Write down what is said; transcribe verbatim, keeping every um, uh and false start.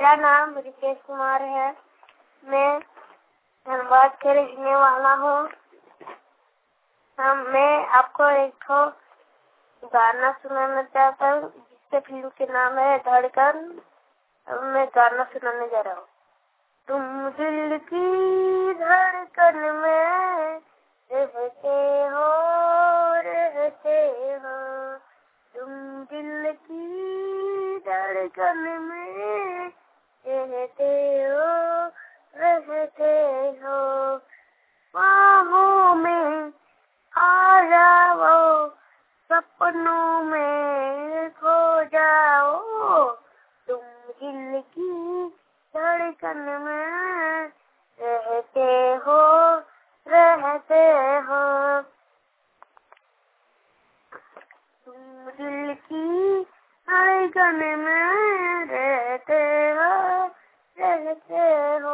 मेरा नाम रितेश कुमार है। मैं धनबाद के रहने वाला हूँ। हम मैं आपको एक तो गाना सुनाना चाहता हूँ जिसके फिल्म के नाम है धड़कन। अब मैं गाना सुनाने जा रहा हूँ। तुम दिल की धड़कन में रहते हो रहते हो, तुम दिल की धड़कन में रहते हो रहते हो। बाहों में आ जाओ, सपनों में खो जाओ, तुम दिल की धड़कन में रहते हो रहते हो। तुम दिल की धड़कन में रहते हो रहते हो।